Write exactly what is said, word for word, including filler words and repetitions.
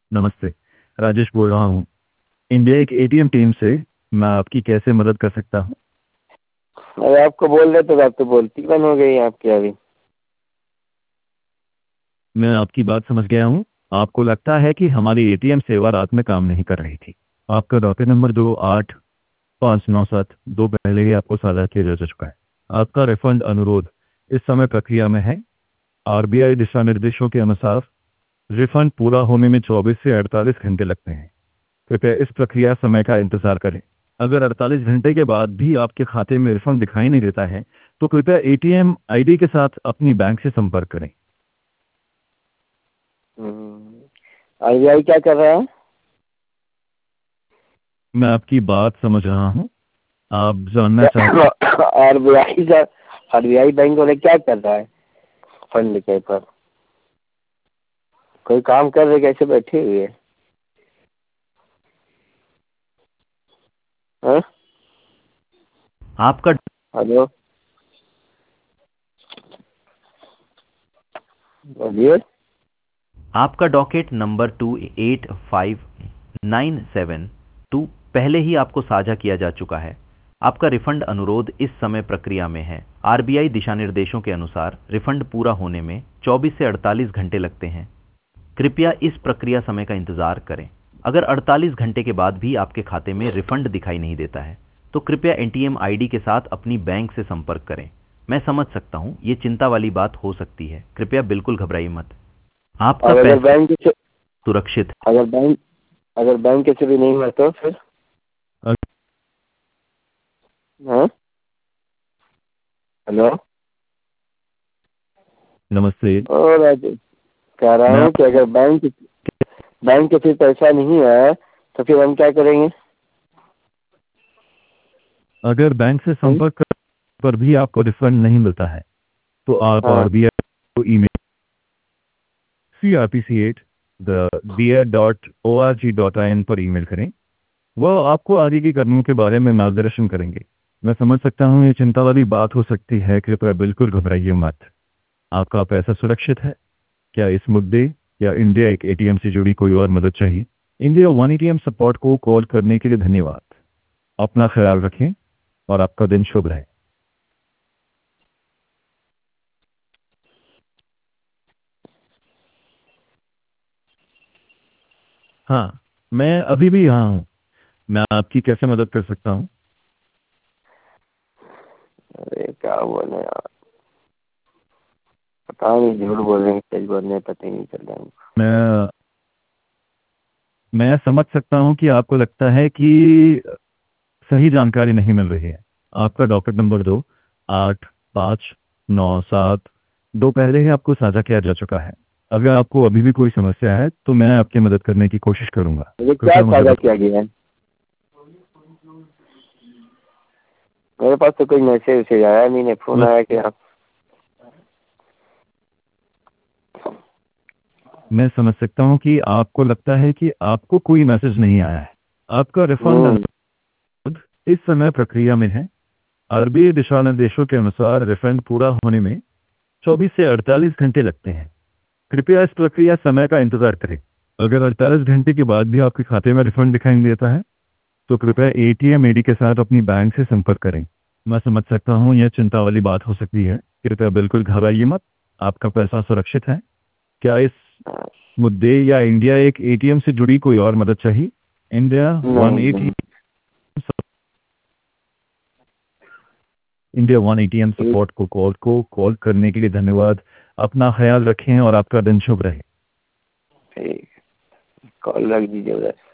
नमस्ते। राजेश बोल रहा हूँ इंडिया एक एटीएम टीम से। मैं आपकी कैसे मदद कर सकता हूँ? अरे आपको बोल रहे तो आप तो बोलती बंद हो गई आपकी अभी। मैं आपकी बात समझ गया हूँ। आपको लगता है कि हमारी एटीएम सेवा रात में काम नहीं कर रही थी। आपका डॉक्यूमेंट नंबर दो आठ पाँच नौ सात दो पहले ही आपको साझा किया जा चुका है। आपका रिफंड अनुरोध इस समय प्रक्रिया में है। आरबीआई दिशा निर्देशों के अनुसार रिफंड पूरा होने में चौबीस से अड़तालीस घंटे लगते हैं। कृपया इस प्रक्रिया समय का इंतजार करें। अगर अड़तालीस घंटे के बाद भी आपके खाते में रिफंड दिखाई नहीं देता है तो कृपया एटीएम आईडी के साथ अपनी बैंक से संपर्क करें। आरबीआई क्या कर रहा है? मैं आपकी बात समझ रहा हूँ। आप जानना चाहते आरबीआई का आरबीआई बैंक वाले क्या कर रहा है? फंड के पर कोई काम कर रहे कैसे बैठे हुए है? हाँ? आपका हेलो, बोलिए। आपका docket number two eight five nine seven two पहले ही आपको साझा किया जा चुका है। आपका रिफंड अनुरोध इस समय प्रक्रिया में है। आरबीआई दिशा निर्देशों के अनुसार रिफंड पूरा होने में चौबीस से अड़तालीस घंटे लगते हैं। कृपया इस प्रक्रिया समय का इंतजार करें। अगर अड़तालीस घंटे के बाद भी आपके खाते में रिफंड दिखाई नहीं देता है तो कृपया एटीएम आईडी के साथ अपनी बैंक से संपर्क करें। मैं समझ सकता हूँ ये चिंता वाली बात हो सकती है। कृपया बिल्कुल घबराइए मत। आपका और अगर पैसा बैंक से सुरक्षित है। अगर बैंक अगर बैंक से भी नहीं हुआ तो फिर? हैं? हाँ? हेलो। नमस्ते। और आज कह रहा मैं हूँ कि अगर बैंक बैंक के फिर पैसा नहीं आया तो फिर हम क्या करेंगे? अगर बैंक से हम्म? संपर्क कर पर भी आपको रिफंड नहीं मिलता है तो आप हाँ। आरबीआई को email C R P C at the B A dot O R G dot I N पर ईमेल करें। वह आपको आगे की कदमों के बारे में मार्गदर्शन करेंगे। मैं समझ सकता हूँ ये चिंता वाली बात हो सकती है। कृपया बिल्कुल घबराइए मत। आपका पैसा सुरक्षित है। क्या इस मुद्दे या इंडिया एक एटीएम से जुड़ी कोई और मदद चाहिए? इंडिया वन एटीएम सपोर्ट को कॉल करने के लिए धन्यवाद। अपना ख्याल रखें और आपका दिन शुभ रहे। हाँ, मैं अभी भी यहाँ हूँ। मैं आपकी कैसे मदद कर सकता हूँ? अरे क्या बोले यार, पता नहीं झूठ बोल रहे हैं सच बोल रहे हैं, पता ही नहीं चल रहा है। मैं मैं समझ सकता हूँ कि आपको लगता है कि सही जानकारी नहीं मिल रही है। आपका डॉक्यूमेंट नंबर दो आठ पाँच नौ सात दो पहले ही आपको साझा किया जा चुका है। अगर आपको अभी भी कोई समस्या है तो मैं आपकी मदद करने की कोशिश करूंगा। मुझे क्या कृपया मुझे साझा बताएं। किया गया है? मेरे पास तो कोई मैसेज वैसेज आया नहीं, नहीं फोन बस आया कि आप। मैं समझ सकता हूँ कि आपको लगता है कि आपको कोई मैसेज नहीं आया है। आपका रिफंड हम्म। अनुरोध इस समय प्रक्रिया में है। आरबीआई दिशा निर्देशों के अनुसार रिफंड पूरा होने में चौबीस से अड़तालीस घंटे लगते हैं। कृपया इस प्रक्रिया समय का इंतजार करें। अगर अड़तालीस घंटे के बाद भी आपके खाते में रिफंड दिखाई नहीं देता है तो कृपया एटीएम आईडी के साथ अपनी बैंक से संपर्क करें। मैं समझ सकता हूँ यह चिंता वाली बात हो सकती है। कृपया बिल्कुल घबराइए मत। आपका पैसा सुरक्षित है। क्या इस मुद्दे या इंडिया एक एटीएम से जुड़ी कोई और मदद चाहिए? इंडिया वन नहीं एटी नहीं। इंडिया वन एटीएम ठीक। सपोर्ट को कॉल को कॉल करने के लिए धन्यवाद। अपना ख्याल रखें और आपका दिन शुभ रहे। ठीक, कॉल रख दीजिए उधर।